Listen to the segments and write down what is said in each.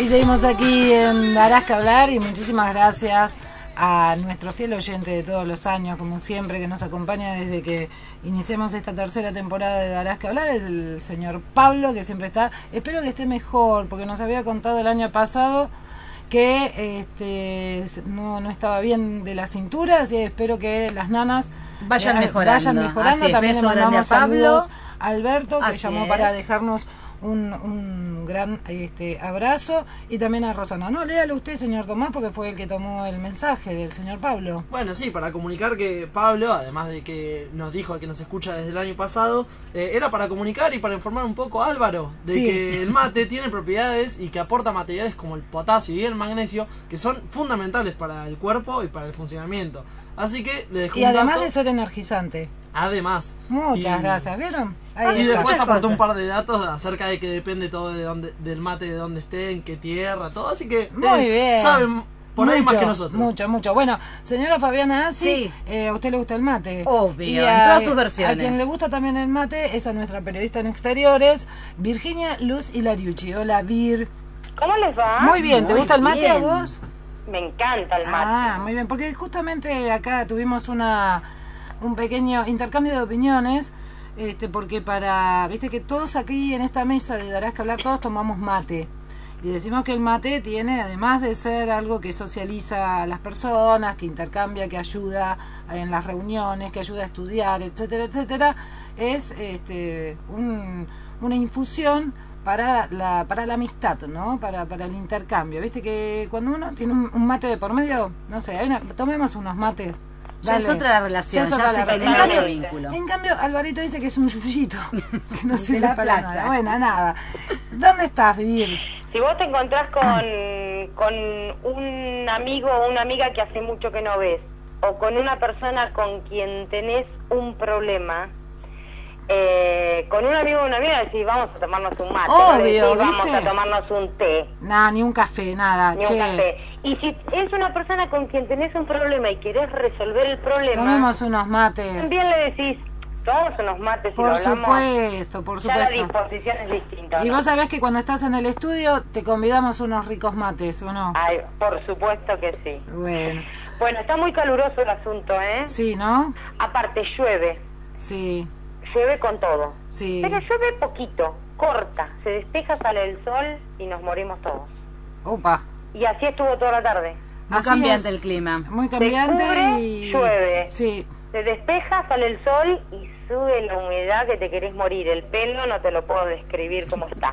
Y seguimos aquí en Darás que hablar y muchísimas gracias a nuestro fiel oyente de todos los años, como siempre, que nos acompaña desde que iniciamos esta tercera temporada de Darás que hablar, es el señor Pablo, que siempre está. Espero que esté mejor, porque nos había contado el año pasado que no estaba bien de la cintura, así que espero que las nanas vayan mejorando. Así también le mandamos saludos a Alberto, que llamó para dejarnos un gran abrazo, y también a Rosana. No, léalo usted, señor Tomás, porque fue el que tomó el mensaje del señor Pablo. Bueno, sí, para comunicar que Pablo, además de que nos dijo que nos escucha desde el año pasado, era para comunicar y para informar un poco a Álvaro de que el mate tiene propiedades y que aporta materiales como el potasio y el magnesio, que son fundamentales para el cuerpo y para el funcionamiento. Así que le dejó y además de ser energizante. Además. Muchas gracias, ¿vieron? Ahí y después aportó un par de datos acerca de que depende todo del mate, de dónde esté, en qué tierra, todo. Así que muy bien. Saben por ahí más que nosotros. Mucho. Bueno, señora Fabiana Assi, ¿a usted le gusta el mate? Obvio, en todas sus versiones. A quien le gusta también el mate es a nuestra periodista en exteriores, Virginia Luz Hilariucci. Hola, Vir. ¿Cómo les va? Muy bien, ¿te gusta el mate a vos? Me encanta el mate. Ah, muy bien, porque justamente acá tuvimos un pequeño intercambio de opiniones, porque viste que todos aquí en esta mesa de Darás que hablar, todos tomamos mate. Y decimos que el mate tiene, además de ser algo que socializa a las personas, que intercambia, que ayuda en las reuniones, que ayuda a estudiar, etcétera, etcétera, es una infusión para la amistad, ¿no? Para el intercambio. Viste que cuando uno tiene un mate de por medio, no sé, tomemos unos mates. Ya es otra relación, ya se genera otro vínculo. En cambio, Alvarito dice que es un yuyito, que no sirve para nada. Bueno, nada. ¿Dónde estás, Vir? Si vos te encontrás con un amigo o una amiga que hace mucho que no ves, o con una persona con quien tenés un problema, con un amigo o una amiga decís, vamos a tomarnos un mate, obvio, no decís, vamos a tomarnos un té. Nada, ni un café, nada. Un café. Y si es una persona con quien tenés un problema y querés resolver el problema, tomemos unos mates. También le decís, tomamos unos mates y por lo hablamos. Por supuesto. Ya la disposición es distinta, y ¿no? vos sabés que cuando estás en el estudio te convidamos unos ricos mates, ¿o no? Ay, por supuesto que sí. Bueno, está muy caluroso el asunto, ¿eh? Sí, ¿no? Aparte llueve. Sí. Llueve con todo. Sí. Pero llueve poquito, corta, se despeja, sale el sol y nos morimos todos. Opa. Y así estuvo toda la tarde. Muy cambiante el clima. Muy cambiante. Se cubre, y llueve. Sí. Se despeja, sale el sol y sube la humedad que te querés morir. El pelo no te lo puedo describir cómo está.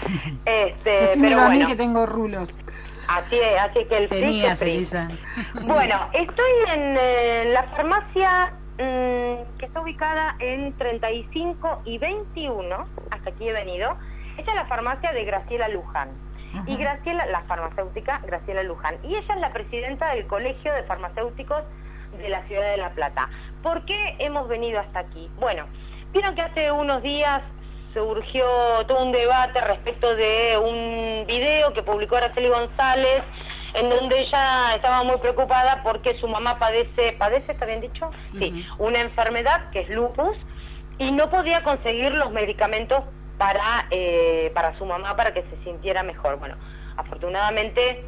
Decímelo a mí que tengo rulos. Así que el Tenías, Elisa. Bueno, estoy en la farmacia que está ubicada en 35 y 21, hasta aquí he venido. Esta es la farmacia de Graciela Luján. Y la farmacéutica Graciela Luján. Y ella es la presidenta del Colegio de Farmacéuticos de la Ciudad de La Plata. ¿Por qué hemos venido hasta aquí? Bueno, vieron que hace unos días surgió todo un debate respecto de un video que publicó Araceli González, en donde ella estaba muy preocupada porque su mamá padece, ¿está bien dicho? Sí, una enfermedad que es lupus, y no podía conseguir los medicamentos para su mamá para que se sintiera mejor. Bueno, afortunadamente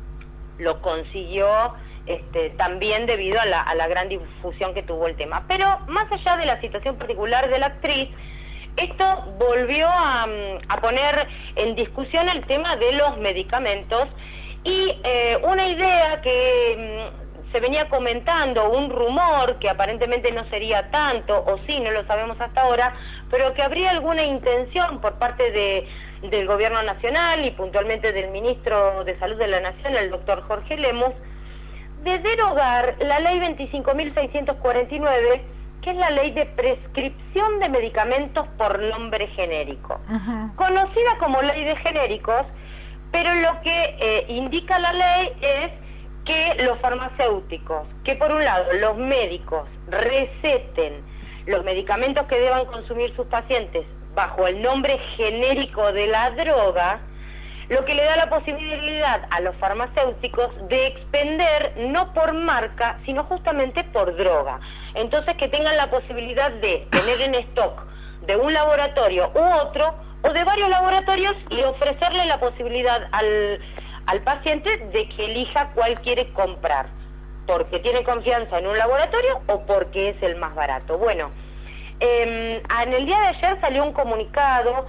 lo consiguió también debido a la gran difusión que tuvo el tema. Pero más allá de la situación particular de la actriz, esto volvió a poner en discusión el tema de los medicamentos y una idea que se venía comentando, un rumor que aparentemente no sería tanto, o sí, no lo sabemos hasta ahora, pero que habría alguna intención por parte del Gobierno Nacional y puntualmente del Ministro de Salud de la Nación, el doctor Jorge Lemus, de derogar la ley 25.649, que es la ley de prescripción de medicamentos por nombre genérico, conocida como ley de genéricos, pero lo que indica la ley es que los farmacéuticos, que por un lado los médicos receten los medicamentos que deban consumir sus pacientes bajo el nombre genérico de la droga, lo que le da la posibilidad a los farmacéuticos de expender no por marca, sino justamente por droga. Entonces que tengan la posibilidad de tener en stock de un laboratorio u otro, o de varios laboratorios, y ofrecerle la posibilidad al paciente de que elija cuál quiere comprar, porque tiene confianza en un laboratorio o porque es el más barato. Bueno, en el día de ayer salió un comunicado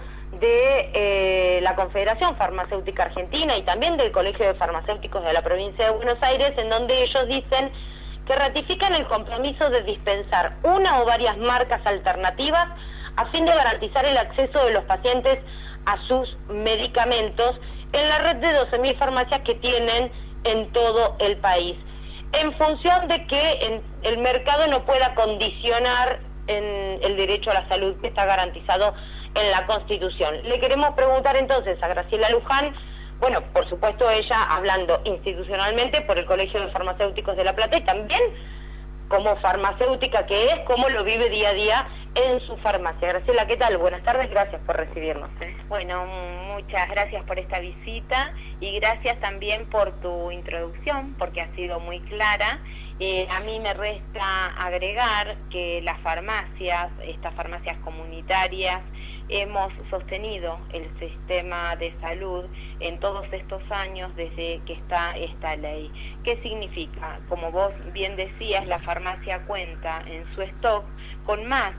de la Confederación Farmacéutica Argentina y también del Colegio de Farmacéuticos de la provincia de Buenos Aires, en donde ellos dicen que ratifican el compromiso de dispensar una o varias marcas alternativas a fin de garantizar el acceso de los pacientes a sus medicamentos en la red de 12.000 farmacias que tienen en todo el país, en función de que el mercado no pueda condicionar en el derecho a la salud que está garantizado en la Constitución. Le queremos preguntar entonces a Graciela Luján, bueno, por supuesto ella hablando institucionalmente por el Colegio de Farmacéuticos de La Plata y también como farmacéutica que es, cómo lo vive día a día en su farmacia. Graciela, ¿qué tal? Buenas tardes, gracias por recibirnos. Bueno, muchas gracias por esta visita y gracias también por tu introducción, porque ha sido muy clara. A mí me resta agregar que las farmacias, estas farmacias comunitarias, hemos sostenido el sistema de salud en todos estos años desde que está esta ley. ¿Qué significa? Como vos bien decías, la farmacia cuenta en su stock con más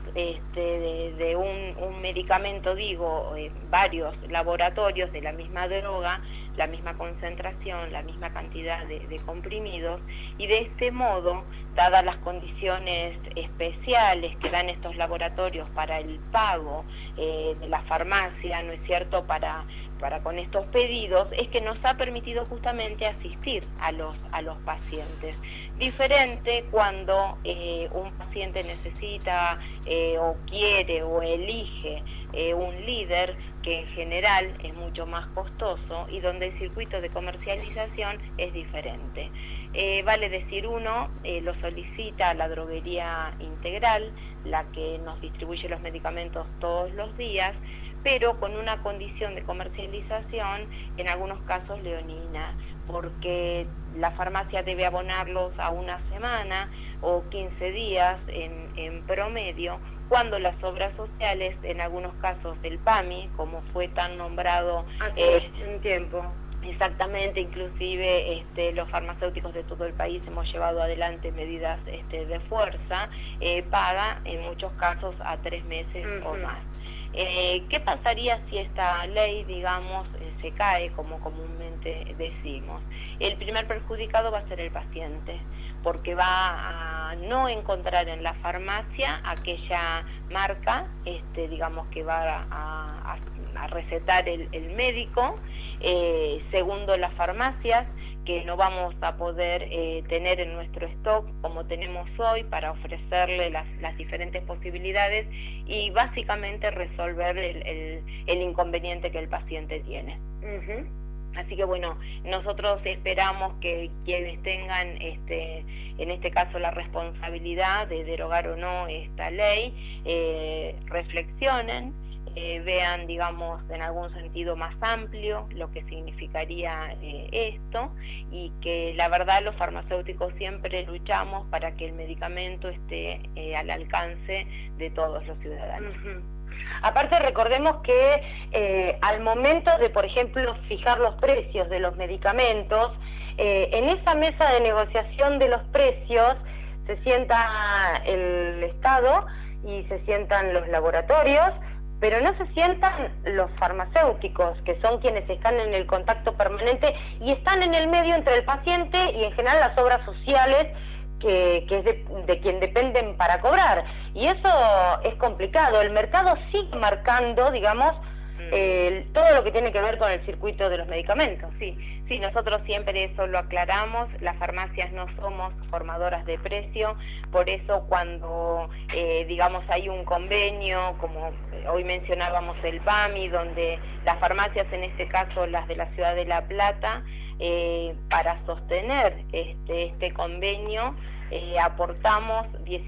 de un medicamento, varios laboratorios de la misma droga, la misma concentración, la misma cantidad de comprimidos, y de este modo, dadas las condiciones especiales que dan estos laboratorios para el pago de la farmacia, ¿no es cierto?, para con estos pedidos, es que nos ha permitido justamente asistir a los pacientes. Diferente cuando un paciente necesita o quiere o elige un líder, que en general es mucho más costoso y donde el circuito de comercialización es diferente. Vale decir, uno lo solicita a la droguería integral, la que nos distribuye los medicamentos todos los días, pero con una condición de comercialización, en algunos casos leonina, porque la farmacia debe abonarlos a una semana o 15 días en promedio, cuando las obras sociales, en algunos casos del PAMI, como fue tan nombrado un tiempo. Exactamente, inclusive los farmacéuticos de todo el país hemos llevado adelante medidas de fuerza, paga en muchos casos a 3 meses o más. ¿Qué pasaría si esta ley, digamos, se cae, como comúnmente decimos? El primer perjudicado va a ser el paciente, porque va a no encontrar en la farmacia aquella marca, digamos, que va a recetar el médico. Segundo, las farmacias, que no vamos a poder tener en nuestro stock como tenemos hoy para ofrecerle las diferentes posibilidades y básicamente resolver el inconveniente que el paciente tiene. Así que bueno, nosotros esperamos que quienes tengan en este caso la responsabilidad de derogar o no esta ley, reflexionen, vean, digamos, en algún sentido más amplio lo que significaría esto, y que la verdad los farmacéuticos siempre luchamos para que el medicamento esté al alcance de todos los ciudadanos. Aparte, recordemos que al momento de, por ejemplo, fijar los precios de los medicamentos, en esa mesa de negociación de los precios se sienta el Estado y se sientan los laboratorios, pero no se sientan los farmacéuticos, que son quienes están en el contacto permanente y están en el medio entre el paciente y en general las obras sociales, que es de quien dependen para cobrar. Y eso es complicado. El mercado sigue marcando, digamos, todo lo que tiene que ver con el circuito de los medicamentos. Sí, nosotros siempre eso lo aclaramos. Las farmacias no somos formadoras de precio, por eso cuando, digamos, hay un convenio, como hoy mencionábamos el PAMI, donde las farmacias, en este caso las de la ciudad de La Plata, para sostener este convenio, aportamos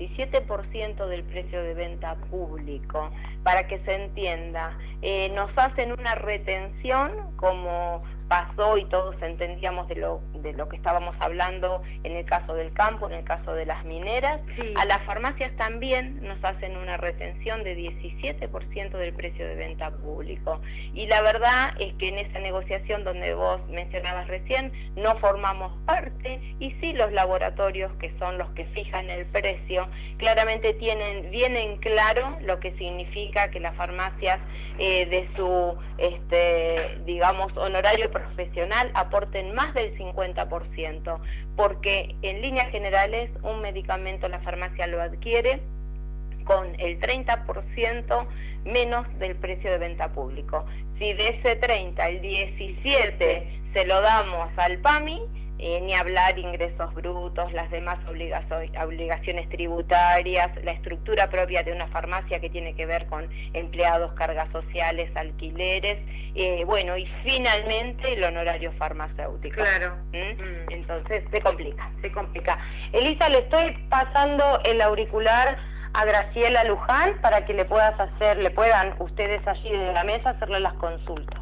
17% del precio de venta público. Para que se entienda, nos hacen una retención como pasó y todos entendíamos de lo que estábamos hablando en el caso del campo, en el caso de las mineras. Sí. A las farmacias también nos hacen una retención de 17% del precio de venta público. Y la verdad es que en esa negociación donde vos mencionabas recién, no formamos parte, y sí los laboratorios, que son los que fijan el precio, claramente tienen bien en claro lo que significa que las farmacias de su, digamos, honorario profesional aporten más del 50%, porque en líneas generales un medicamento la farmacia lo adquiere con el 30% menos del precio de venta público. Si de ese 30, el 17 se lo damos al PAMI, ni hablar ingresos brutos, las demás obligaciones tributarias, la estructura propia de una farmacia que tiene que ver con empleados, cargas sociales, alquileres, bueno, y finalmente el honorario farmacéutico. Claro. Entonces se complica. Elisa, le estoy pasando el auricular a Graciela Luján para que le puedan ustedes allí de la mesa hacerle las consultas.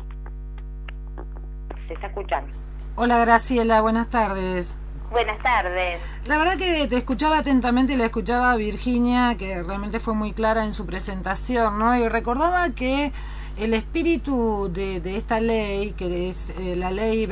Se está escuchando. Hola Graciela, buenas tardes. Buenas tardes. La verdad que te escuchaba atentamente y la escuchaba a Virginia, que realmente fue muy clara en su presentación, ¿no? Y recordaba que el espíritu de esta ley, que es la ley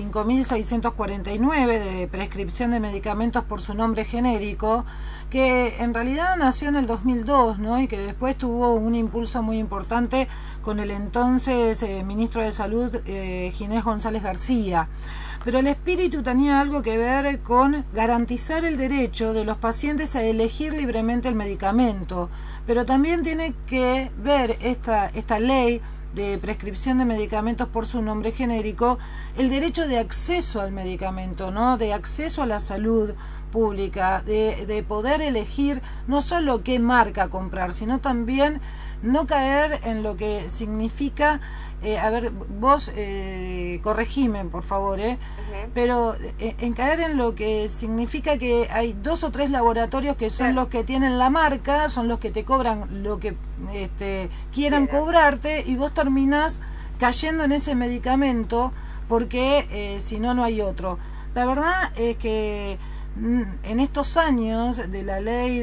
25.649 de prescripción de medicamentos por su nombre genérico, que en realidad nació en el 2002, ¿no? Y que después tuvo un impulso muy importante con el entonces ministro de Salud, Ginés González García. Pero el espíritu tenía algo que ver con garantizar el derecho de los pacientes a elegir libremente el medicamento, pero también tiene que ver esta ley de prescripción de medicamentos por su nombre genérico, el derecho de acceso al medicamento, ¿no? De acceso a la salud pública, de poder elegir no solo qué marca comprar, sino también no caer en lo que significa, a ver, vos corregime por favor, pero en caer en lo que significa que hay 2 o 3 laboratorios que son los que tienen la marca, son los que te cobran lo que quieran cobrarte, y vos terminás cayendo en ese medicamento porque si no, no hay otro. La verdad es que en estos años de la ley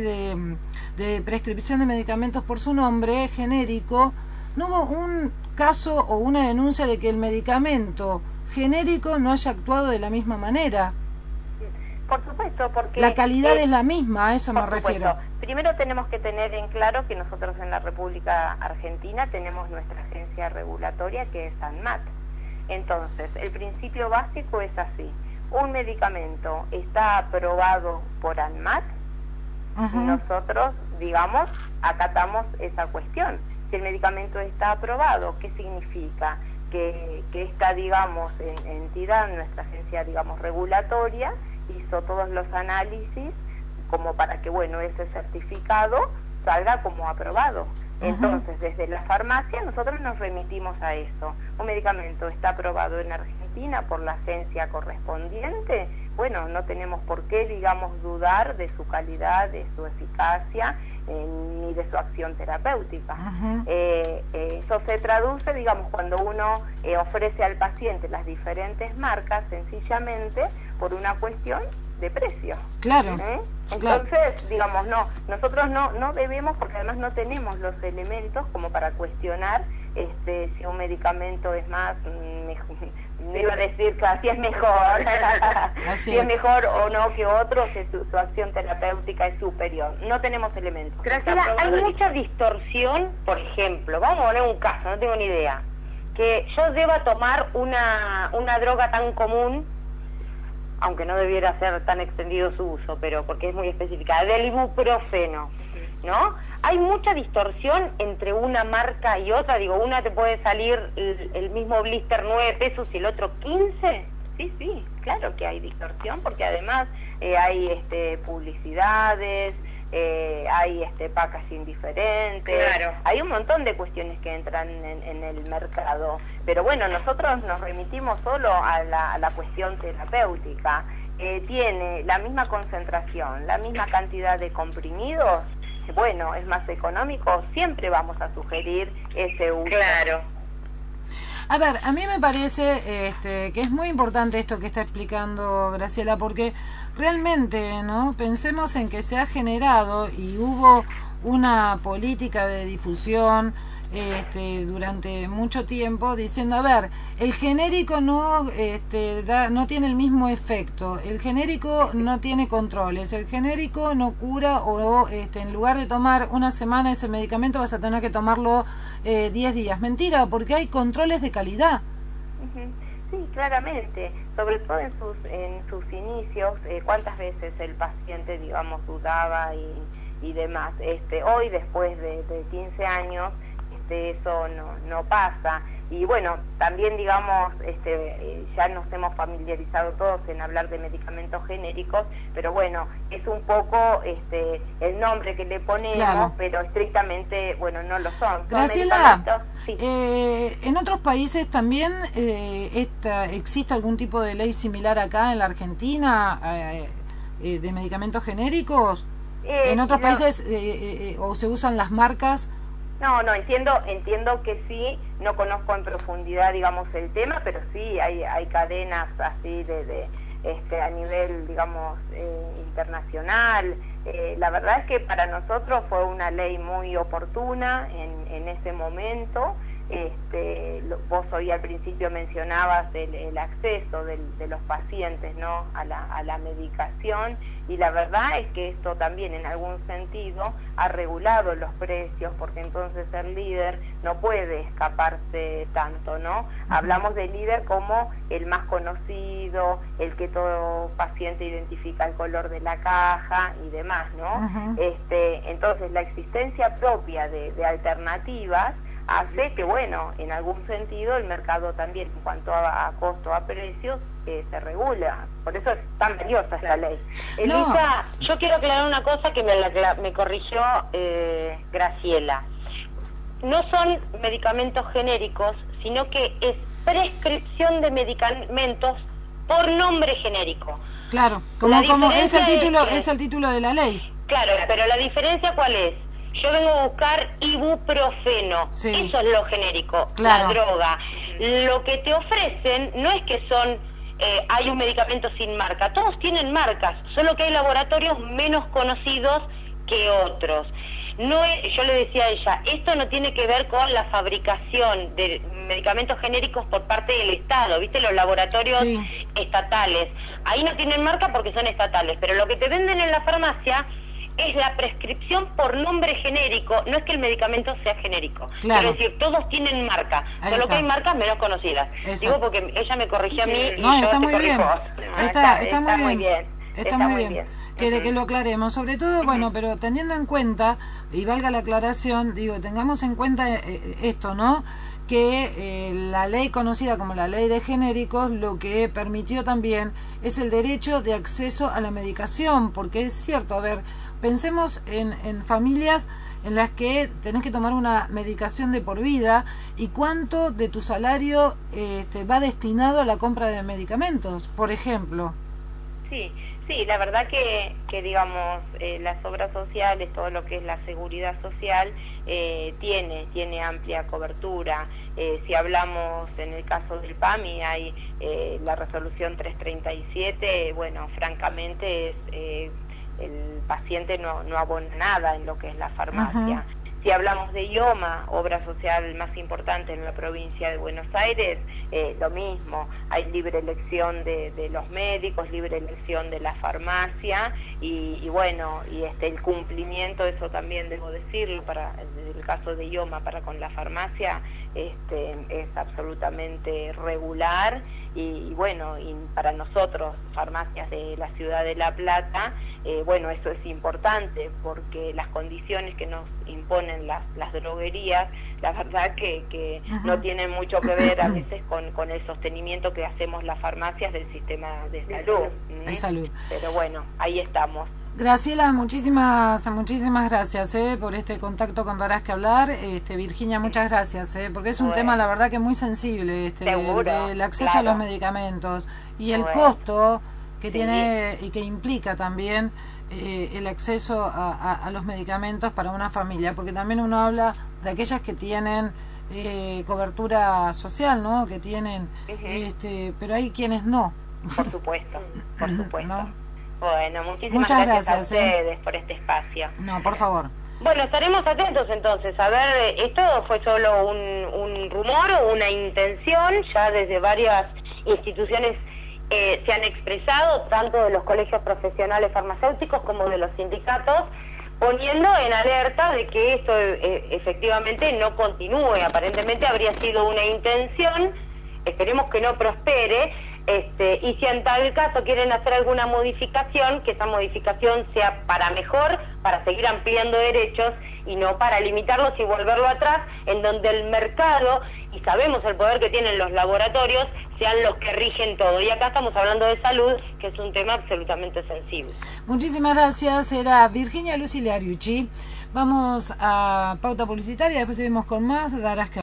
de prescripción de medicamentos por su nombre genérico, no hubo un caso o una denuncia de que el medicamento genérico no haya actuado de la misma manera. Por supuesto, porque la calidad es la misma, a eso me refiero. Primero tenemos que tener en claro que nosotros en la República Argentina tenemos nuestra agencia regulatoria, que es ANMAT. Entonces, el principio básico es así: un medicamento está aprobado por ANMAT, nosotros, digamos, acatamos esa cuestión. Si el medicamento está aprobado, ¿qué significa? Que esta, digamos, entidad, nuestra agencia, digamos, regulatoria, hizo todos los análisis como para que, bueno, ese certificado salga como aprobado. Entonces, desde la farmacia nosotros nos remitimos a eso. Un medicamento está aprobado en Argentina por la agencia correspondiente, bueno, no tenemos por qué, digamos, dudar de su calidad, de su eficacia, ni de su acción terapéutica. Eso se traduce, digamos, cuando uno ofrece al paciente las diferentes marcas, sencillamente por una cuestión de precio. Claro. Entonces, digamos, nosotros no debemos, porque además no tenemos los elementos como para cuestionar si un medicamento es más me iba a decir que así es mejor, si es mejor o no que otro, que su acción terapéutica es superior. No tenemos elementos. Graciela, hay mucha distorsión, por ejemplo, vamos a poner un caso, no tengo ni idea, que yo deba tomar una droga tan común, aunque no debiera ser tan extendido su uso, pero porque es muy específica, del ibuprofeno, ¿no? Hay mucha distorsión entre una marca y otra. Digo, una te puede salir el mismo blister 9 pesos y el otro 15. Sí, claro que hay distorsión, porque además hay publicidades, hay packaging diferentes, claro. Hay un montón de cuestiones que entran en el mercado, pero bueno, nosotros nos remitimos solo a la cuestión terapéutica. Tiene la misma concentración, la misma cantidad de comprimidos, bueno, es más económico, siempre vamos a sugerir ese uso. Claro. A ver, a mí me parece que es muy importante esto que está explicando Graciela, porque realmente, ¿no? Pensemos en que se ha generado y hubo una política de difusión durante mucho tiempo diciendo, a ver, el genérico no tiene el mismo efecto, el genérico no tiene controles, el genérico no cura, o en lugar de tomar una semana ese medicamento vas a tener que tomarlo 10 días. Mentira, porque hay controles de calidad. Sí, claramente, sobre todo en sus inicios, cuántas veces el paciente, digamos, dudaba y demás. Hoy, después de 15 años, eso no pasa. Y bueno, también, digamos, ya nos hemos familiarizado todos en hablar de medicamentos genéricos, pero bueno, es un poco el nombre que le ponemos, claro, pero estrictamente, bueno, no lo son. Graciela, sí. ¿En otros países también existe algún tipo de ley similar acá en la Argentina de medicamentos genéricos? ¿En otros países o se usan las marcas? No, entiendo que sí, no conozco en profundidad, digamos, el tema, pero sí hay cadenas así a nivel, digamos, internacional. La verdad es que para nosotros fue una ley muy oportuna en ese momento. Vos hoy al principio mencionabas el acceso de los pacientes, ¿no?, a la medicación, y la verdad es que esto también en algún sentido ha regulado los precios, porque entonces el líder no puede escaparse tanto, ¿no? Hablamos del líder como el más conocido, el que todo paciente identifica el color de la caja y demás, ¿no? Entonces la existencia propia de alternativas hace que, bueno, en algún sentido el mercado también, en cuanto a costo, a precios, se regula. Por eso es tan valiosa esta ley. Elisa, yo quiero aclarar una cosa que me corrigió Graciela. No son medicamentos genéricos, sino que es prescripción de medicamentos por nombre genérico. Claro, como es el título de la ley. Claro, pero la diferencia ¿cuál es? Yo vengo a buscar ibuprofeno, sí, eso es lo genérico, claro, la droga. Lo que te ofrecen no es que hay un medicamento sin marca, todos tienen marcas, solo que hay laboratorios menos conocidos que otros. Yo le decía a ella, esto no tiene que ver con la fabricación de medicamentos genéricos por parte del Estado, ¿viste? Los laboratorios estatales, ahí no tienen marca porque son estatales, pero lo que te venden en la farmacia es la prescripción por nombre genérico, no es que el medicamento sea genérico, claro, es decir, todos tienen marca, solo que hay marcas menos conocidas. Eso. Digo porque ella me corrigió a mí y yo está muy bien. Está muy bien. Está muy bien. Que lo aclaremos, sobre todo, bueno, pero teniendo en cuenta, y valga la aclaración, digo, tengamos en cuenta esto, ¿no?, que la ley conocida como la ley de genéricos lo que permitió también es el derecho de acceso a la medicación, porque es cierto, a ver, pensemos en familias en las que tenés que tomar una medicación de por vida, y cuánto de tu salario va destinado a la compra de medicamentos, por ejemplo. Sí, la verdad que digamos, las obras sociales, todo lo que es la seguridad social, tiene amplia cobertura. Si hablamos en el caso del PAMI, hay la resolución 337, bueno, francamente el paciente no abona nada en lo que es la farmacia. Si hablamos de IOMA, obra social más importante en la provincia de Buenos Aires, lo mismo, hay libre elección de los médicos, libre elección de la farmacia, y bueno, y el cumplimiento, eso también debo decirlo, en el caso de IOMA para con la farmacia, es absolutamente regular, y bueno, y para nosotros, farmacias de la ciudad de La Plata, bueno, eso es importante, porque las condiciones que nos imponen las droguerías, la verdad que no tienen mucho que ver a veces con el sostenimiento que hacemos las farmacias del sistema de salud. Pero bueno, ahí estamos. Graciela, muchísimas gracias por este contacto con Darás que Hablar. Virginia, muchas gracias, porque es un tema, la verdad, que muy sensible, el acceso a los medicamentos y el costo que tiene y que implica también el acceso a los medicamentos para una familia, porque también uno habla de aquellas que tienen cobertura social, ¿no? Que tienen, pero hay quienes no. Por supuesto, por supuesto. ¿No? Bueno, muchísimas Muchas gracias a gracias, ustedes por este espacio. No, por favor. Bueno, estaremos atentos entonces. A ver, esto fue solo un rumor o una intención. Ya desde varias instituciones se han expresado, tanto de los colegios profesionales farmacéuticos como de los sindicatos, poniendo en alerta de que esto efectivamente no continúe. Aparentemente habría sido una intención, esperemos que no prospere, y si en tal caso quieren hacer alguna modificación, que esa modificación sea para mejor, para seguir ampliando derechos y no para limitarlos y volverlo atrás, en donde el mercado, y sabemos el poder que tienen los laboratorios, sean los que rigen todo. Y acá estamos hablando de salud, que es un tema absolutamente sensible. Muchísimas gracias. Era Virginia Lucila Ariucci. Vamos a pauta publicitaria, después seguimos con más. Darás que